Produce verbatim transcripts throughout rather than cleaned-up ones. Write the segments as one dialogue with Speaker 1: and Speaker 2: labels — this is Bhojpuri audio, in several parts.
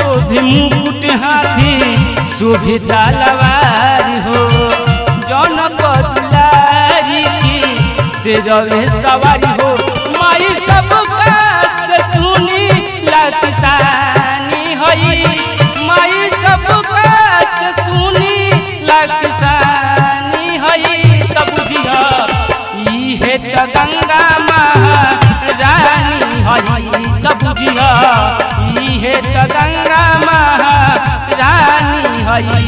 Speaker 1: शोभि मुकुट हाथी शोभि तलवार हो जनक दुलारी की से रवे सवारी हो माई सबका से सुनी ला किसानी हई माई सबका से सुनी ला किसानी हई तब बुझिया इहे त गंगा महारानी हई तब बुझिया इहे त गंगा महारानी हई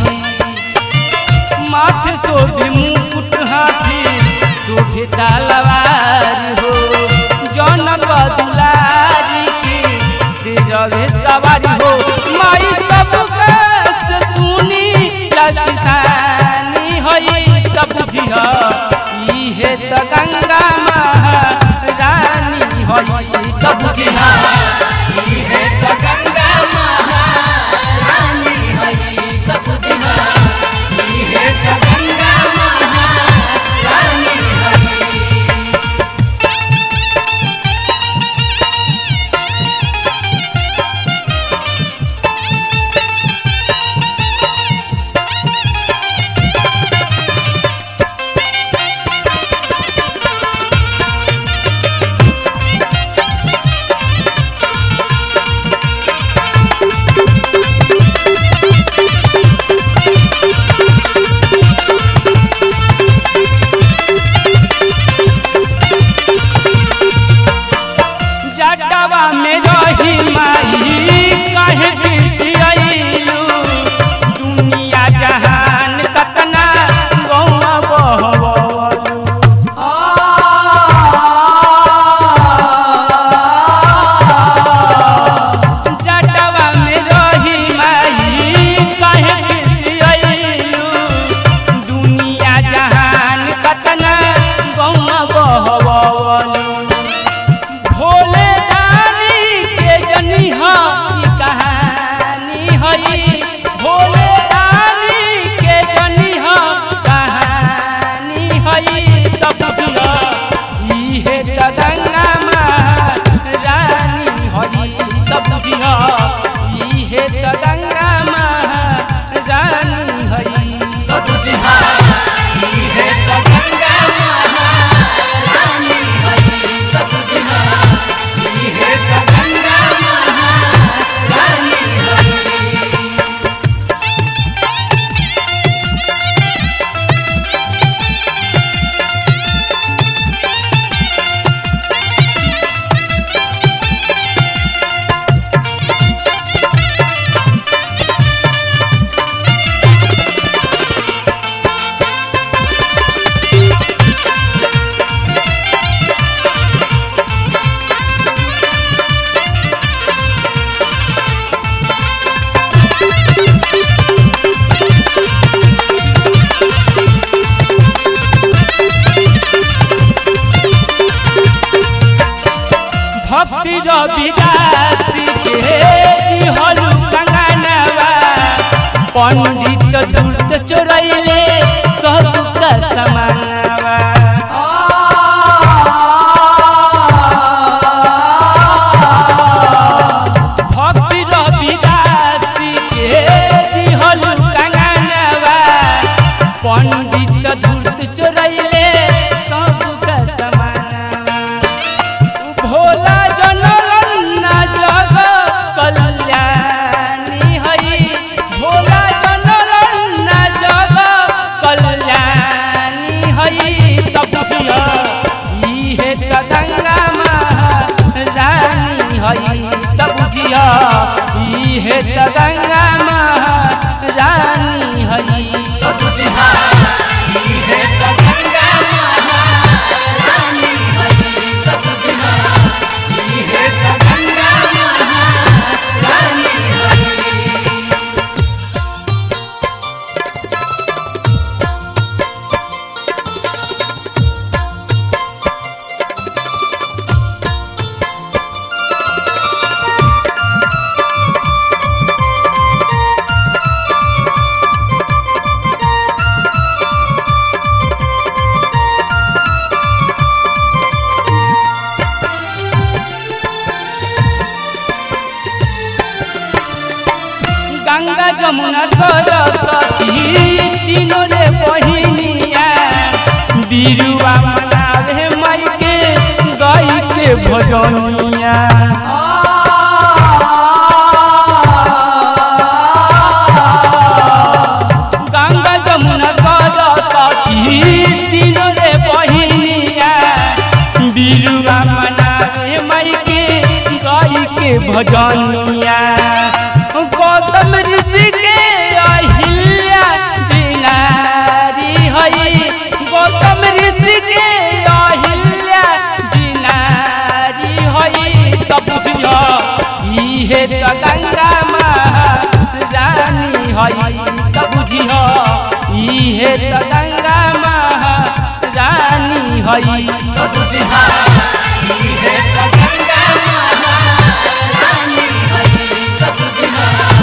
Speaker 1: माथे शोभि मुकुट हाथी शोभि तलवार हो जनक दुलारी की से रवे सवारी हो माई सबका से सुनी ला किसानी हई तब बुझिया इहे त गंगा महारानी हई तब बुझिया इहे त गंगा महारानी हई तब बुझिया इहे त गंगा महारानी हई। जटवा में रही माई काहे बिसियाइलू दुनिया जहान कतना गौवा बहवलू जटवा में रही माई काहे बिसियाइलू दुनिया जहान कतना गौवा बहवलू भोले रानी के जनिहा ई कहानी हई भोले रानी के जनिहा कहानी हई तब बुझिया इहे त गंगा महारानी हई तब बुझिया इहे त गंगा महारानी हई तब बुझिया इहे त गंगा महारानी हई तब बुझिया इहे त गंगा महारानी हई। भक्ति रविदास के दिहलु कंगनवा पंडित दूत चोरैले सबका समानवा भक्ति रविदास के दिहलु कंगनवा पंडित दूत चोरैले सबका समानवा भोला जनगणना जग कल्याणी हई भोला जनगणना जग कल्याणी हई तब बुझिया इहे त गंगा महारानी हई तब बुझिया इहे त गंगा महारानी हई तब बुझिया इहे त गंगा महारानी हई तब बुझिया इहे त गंगा महारानी हई। गंगा जमुना सरस्वती तीनों रे बहिनिया बिरुआ मनावे माई के गाई के भजनिया गंगा जमुना सरस्वती तीनों रे बहिनिया बिरुआ मनावे माई के गाई के भजनिया गौतम ऋषि के अहिल्या जिनारी हई गौतम ऋषि के अहिल्या जिनारी हई तब बुझियो इहे त गंगा महारानी हई तब बुझियो इहे त गंगा महारानी हई तब बुझियो इहे त गंगा महारानी हई तब बुझियो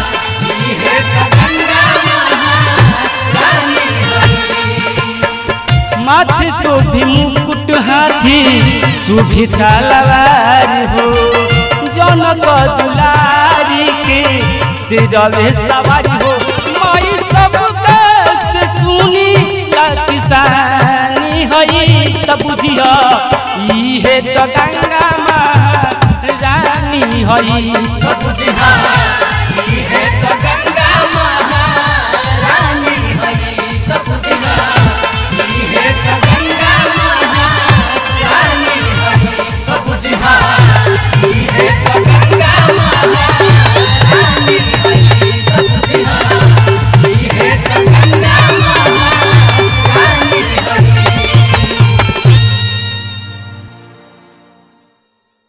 Speaker 1: माथे शोभि मुकुट हाथी शोभि तलवार हो जनक दुलारी के सिरवे सवारी हो माई सबका से सुनी ला किसानी हई तब बुझियो इहे त गंगा महारानी हई तब बुझियो